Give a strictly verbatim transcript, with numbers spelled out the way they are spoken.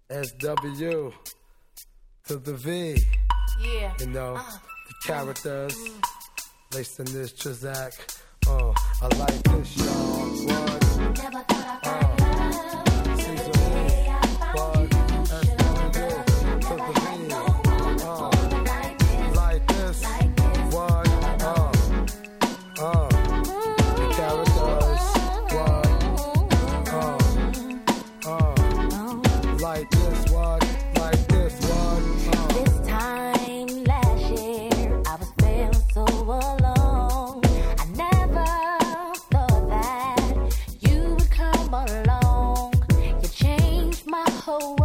S W to the V. Yeah. You know, uh, the characters. Mm. Lacing this Trizak. Uh, I like this, y'all. What? Never thought I'd find uh, love. Caesar Lee. What? S W to the V. Uh, like this. What? Uh, uh. The characters. What? Uh, uh. Like this, what? Like this, what? Uh. This time last year, I was feeling so alone. I never thought that you would come along. You changed my whole world.